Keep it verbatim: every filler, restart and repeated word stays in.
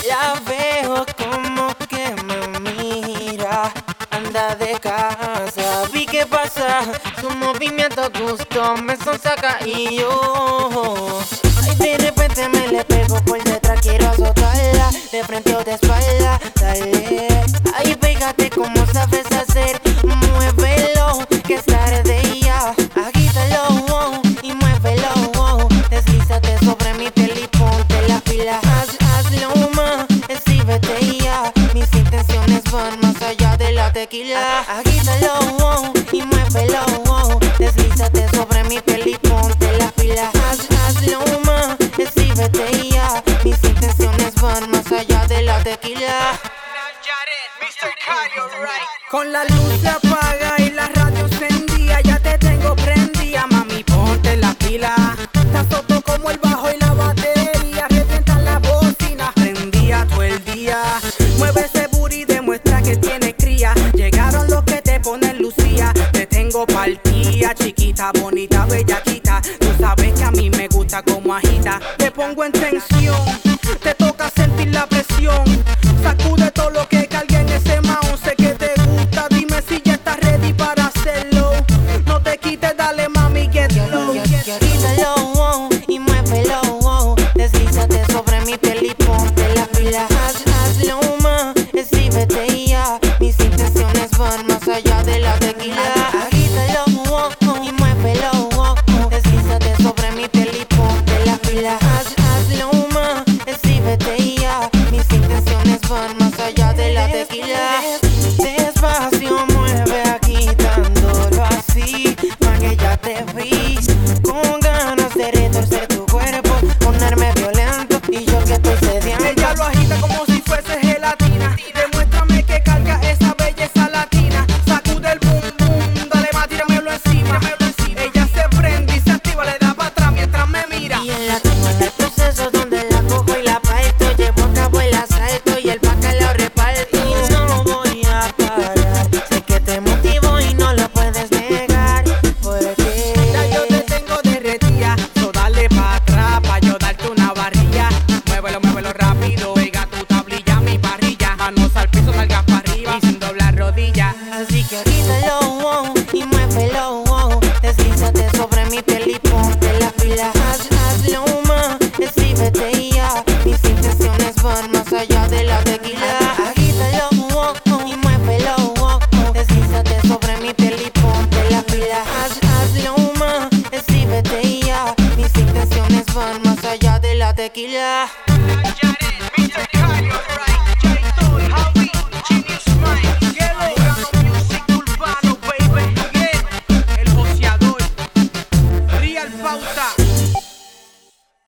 La veo como que me mira, anda de casa. Vi qué pasa, su movimiento gustó, me sonsaca y yo. Ay, de repente me le pego por detrás, quiero azotarla, de frente o de espalda, dale. Ay, pégate como sabes hacer, muévelo, que es tarde ya. Agítalo, wow, y muévelo, wow. Deslízate sobre mi piel y ponte la pila. Haz, hazlo más, exhíbete ya. Mis intenciones van más allá de la tequila. Agítalo, wow, y muévelo, wow. Deslízate sobre mi piel y ponte la pila. Haz, hazlo más, exhíbete ya. Mis intenciones van más allá de la tequila. Con la luz se apaga y la radio encendida, ya te tengo prendida, mami, ponte la pila. Te azoto como el bajo y la batería, revientan la bocina, prendía todo el día. Mueve ese booty, demuestra que tiene cría. Llegaron los que te ponen lucía, te tengo partida, chiquita, bonita, bellaquita. Tú sabes que a mí me gusta como agita. Te pongo en tensión, te toca sentir la presión. Sacude todo lo que cargue en ese mouse. Sé que te gusta, dime si ya estás ready para hacerlo. No te quites, dale mami, get low. Agítalo, wow, y muévelo, wow. Deslízate sobre mi piel y ponte la pila. Haz, hazlo más, exhíbete ya. Mis intenciones van más allá de la tequila. Agítalo, wow, y muévelo, wow. Deslízate sobre mi piel y ponte la pila. Haz, hazlo más, exhíbete ya. Mis intenciones van más allá de la tequila. Despacio, mueve agitándolo así, pa' que ya te vi. Con ganas de retorcer tu cuerpo, ponerme violento y yo que estoy sediento. Ella lo agita como si fuese gelatina. Demuéstrame que carga esa belleza latina. Sacude el boom boom, dale más, tíramelo encima. Ella se prende y se activa, le da para atrás mientras me mira. Y en la toma del proceso donde la cojo y la parto, llevo a cabo el asalto y el bacalao reparto. Y no voy a parar, sé que te motivo y no lo puedes negar. Porque ya yo te tengo derretida, so dale pa' atrás pa' yo darte una barrilla. Muévelo, muévelo rápido, pega tu tablilla, mi parrilla. Manos al piso, salgas pa' arriba y sin doblar rodillas. así que agítalo, wow, y muévelo, wow. Deslízate sobre mi piel y ponte la pila. Haz, hazlo más, exhíbete ya. Mis intenciones van más allá de la tequila. Agítalo, wow, y muévelo, wow. Deslízate sobre mi piel y ponte la pila. Haz, hazlo más, exhíbete ya. Mis intenciones van más allá de la tequila.